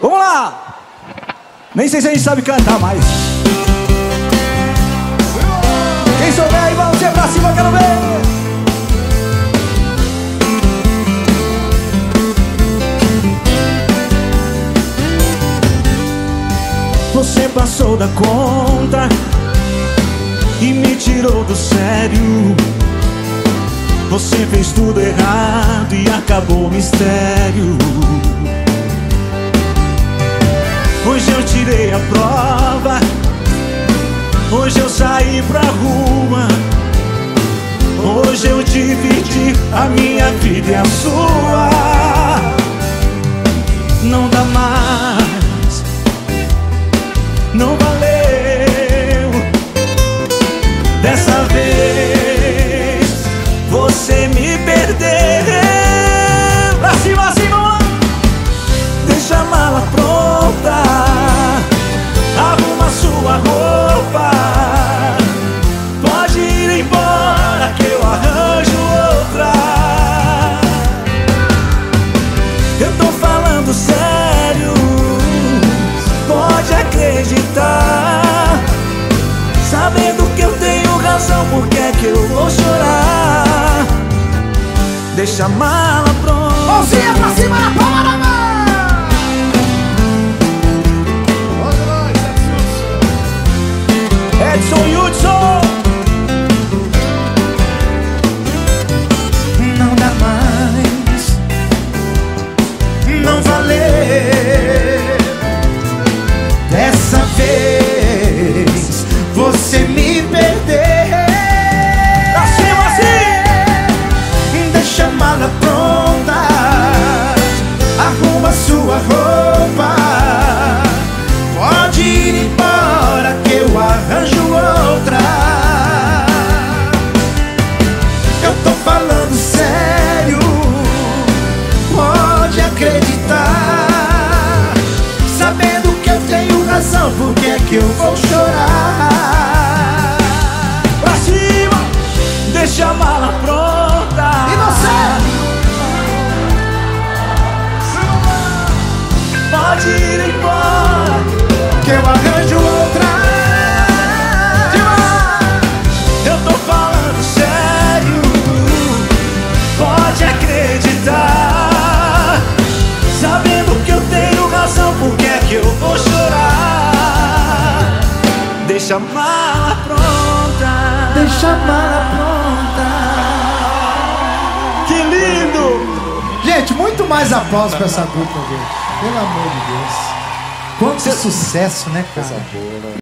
Vamos lá! Nem sei se a gente sabe cantar mais. Quem souber aí, vamos pra cima, quero ver! Você passou da conta e me tirou do sério. Você fez tudo errado e acabou o mistério. Hoje eu tirei a prova, hoje eu saí pra rua, hoje eu dividi a minha vida e a sua. Não dá mais, não valeu. Dessa vez você me perdeu. Pra cima, acima, deixa a mala pronta, arruma sua roupa, pode ir embora que eu arranjo outra. Eu tô falando sério, pode acreditar. Sabendo que eu tenho razão, por que é que eu vou chorar? Deixa a mala pronta. Mãozinha pra cima, na palma da mão. Edson Hudson. Não dá mais, não valeu. Dessa vez você me perdeu. Pra cima, assim. Deixa a mala pronta, arruma sua roupa, pode ir embora que eu arranjo outra. Eu tô falando sério, pode acreditar. Sabendo que eu tenho razão, por que é que eu vou chorar? Pra cima, deixa a mala pronta. E você? Pode ir embora Que eu arranjo outra. eu tô falando sério, pode acreditar. Sabendo que eu tenho razão, por que é que eu vou chorar? Deixa a mala pronta. Deixa a mala pronta. Que lindo! Gente, muito mais aplausos pra essa dupla, gente. Pelo amor de Deus. Quanto sucesso, né, cara?